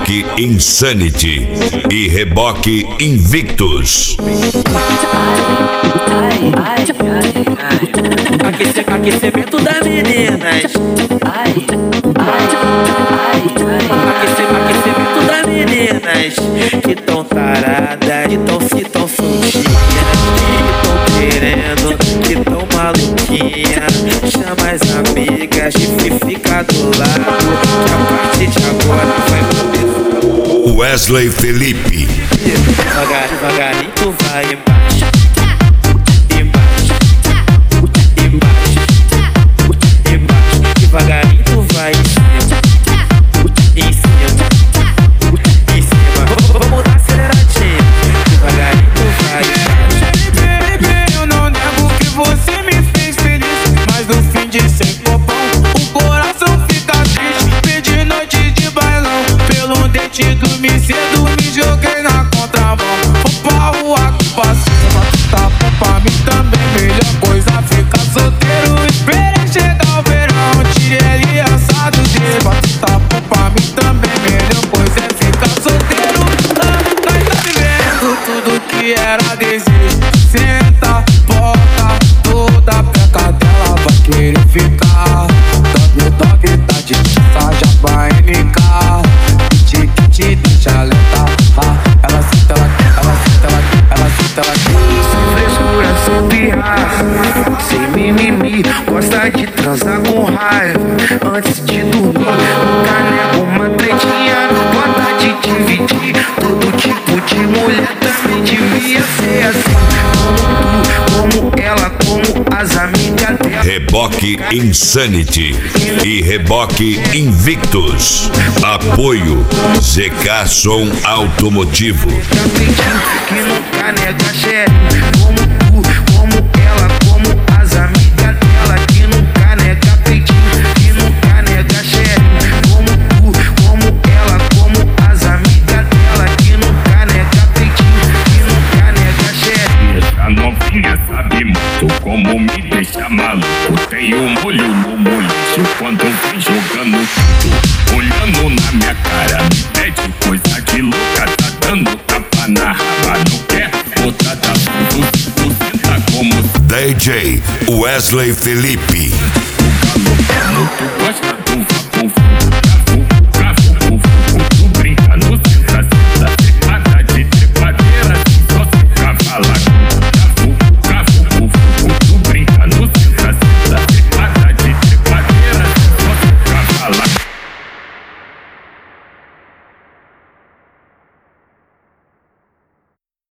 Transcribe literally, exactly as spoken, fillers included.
Reboque Insanity e Reboque Invictus. Aquece, aquecimento das meninas. Aquece, aquecimento das meninas que tão taradas, que tão se tão soltinhas, que tão querendo, que tão maluquinha. Chama as amigas e fica do lado, que a partir de agora vai começar. Wesley Felipe. Devagar, devagarinho tu vai embaixo, embaixo, embaixo, embaixo. Devagarinho tu vai em cima, em cima, em cima. Vamos dar aceleradinho. Devagarinho tu vai embaixo. Baby, eu não nego que você me fez feliz, mas no fim de sem copão o coração fica triste. Perdi noite de bailão, pelo dente dormi cedo, me joguei na contramão. Vou pra rua que passei, tá bom pra mim também. Melhor coisa ficar solteiro, esperei chegar o verão, tirei ele assado dele. Tá bom pra mim também, melhor coisa é ficar solteiro. Ah, nós tá vivendo tudo que era desejo. Senta, bota, toda peca dela vai querer ficar. Dog, dog, tá de já vai nicar. Te, te deixa lenta, ah, ela senta, ela, ela senta, ela, ela senta, ela. Sem frescura, sem pirraça, sem mimimi, gosta de transar com raiva antes de dormir. Nunca nego uma tretinha, gosta de dividir. Todo tipo de mulher também devia ser assim. Como tu, como ela, como as amigas dela. Reboque Insanity e Reboque Invictus. Apoio Z K Som Automotivo. Que nunca nega xerinho. Como tu, como ela, como as amigas dela. Que nunca nega peitinho, que nunca nega xerinho. Como tu, como ela, como as amigas dela. Que nunca nega peitinho, que nunca nega xerinho. Essa novinha sabe muito como me deixa maluco. Tem um molho no molejo quando vem jogando tudo. Olhando na minha cara, me pede coisa de louca. Tá dando tapa na raba, não quer botar da fundo. Tu senta como D J Wesley Felipe. tu gosta